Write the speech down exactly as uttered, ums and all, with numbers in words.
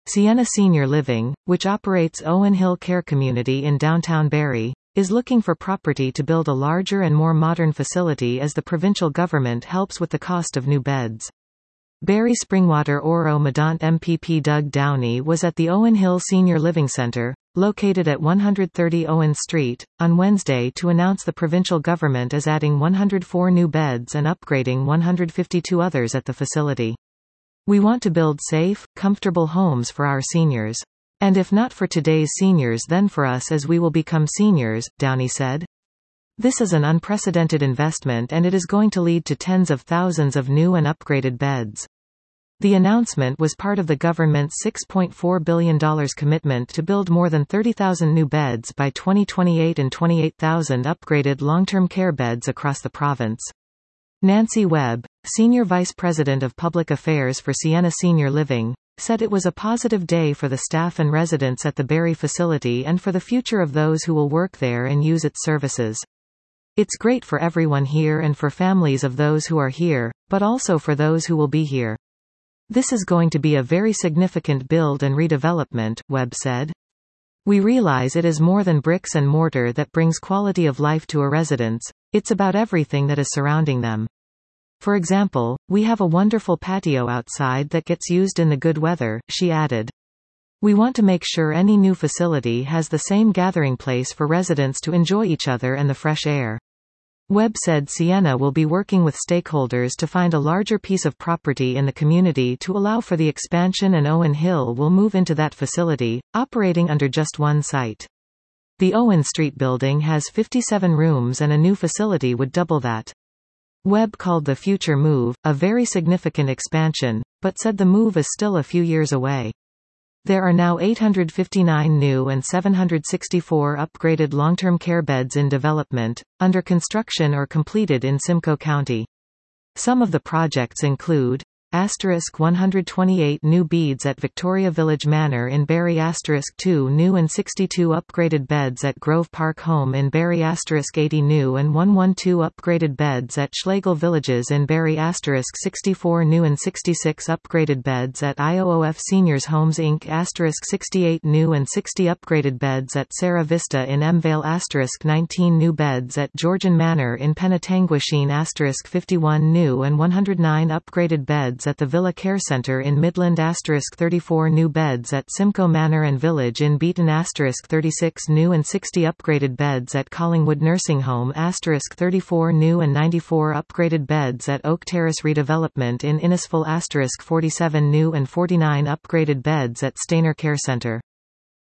Sienna Senior Living, which operates Owen Hill Care Community in downtown Barrie, is looking for property to build a larger and more modern facility as the provincial government helps with the cost of new beds. Barrie Springwater Oro Medant M P P Doug Downey was at the Owen Hill Senior Living Centre, located at one hundred thirty Owen Street, on Wednesday to announce the provincial government is adding one hundred four new beds and upgrading one hundred fifty-two others at the facility. "We want to build safe, comfortable homes for our seniors. And if not for today's seniors then for us as we will become seniors," Downey said. "This is an unprecedented investment and it is going to lead to tens of thousands of new and upgraded beds." The announcement was part of the government's six point four billion dollars commitment to build more than thirty thousand new beds by twenty twenty-eight and twenty-eight thousand upgraded long-term care beds across the province. Nancy Webb, Senior Vice President of Public Affairs for Sienna Senior Living, said it was a positive day for the staff and residents at the Barrie facility and for the future of those who will work there and use its services. "It's great for everyone here and for families of those who are here, but also for those who will be here. This is going to be a very significant build and redevelopment," Webb said. "We realize it is more than bricks and mortar that brings quality of life to a residence, it's about everything that is surrounding them. For example, we have a wonderful patio outside that gets used in the good weather," she added. "We want to make sure any new facility has the same gathering place for residents to enjoy each other and the fresh air." Webb said Sienna will be working with stakeholders to find a larger piece of property in the community to allow for the expansion, and Owen Hill will move into that facility, operating under just one site. The Owen Street building has fifty-seven rooms and a new facility would double that. Webb called the future move a very significant expansion, but said the move is still a few years away. There are now eight hundred fifty-nine new and seven hundred sixty-four upgraded long-term care beds in development, under construction or completed in Simcoe County. Some of the projects include Asterisk one hundred twenty-eight new beds at Victoria Village Manor in Barrie, Asterisk two new and sixty-two upgraded beds at Grove Park Home in Barrie, Asterisk eighty new and one hundred twelve upgraded beds at Schlegel Villages in Barrie, Asterisk sixty-four new and sixty-six upgraded beds at I O O F Seniors Homes Incorporated, Asterisk sixty-eight new and sixty upgraded beds at Sarah Vista in Mvale, Asterisk nineteen new beds at Georgian Manor in Penetanguishene, Asterisk fifty-one new and one hundred nine upgraded beds at the Villa Care Centre in Midland, Asterisk thirty-four new beds at Simcoe Manor and Village in Beaton, Asterisk thirty-six new and sixty upgraded beds at Collingwood Nursing Home, Asterisk thirty-four new and ninety-four upgraded beds at Oak Terrace Redevelopment in Innisfil, Asterisk forty-seven new and forty-nine upgraded beds at Stainer Care Centre.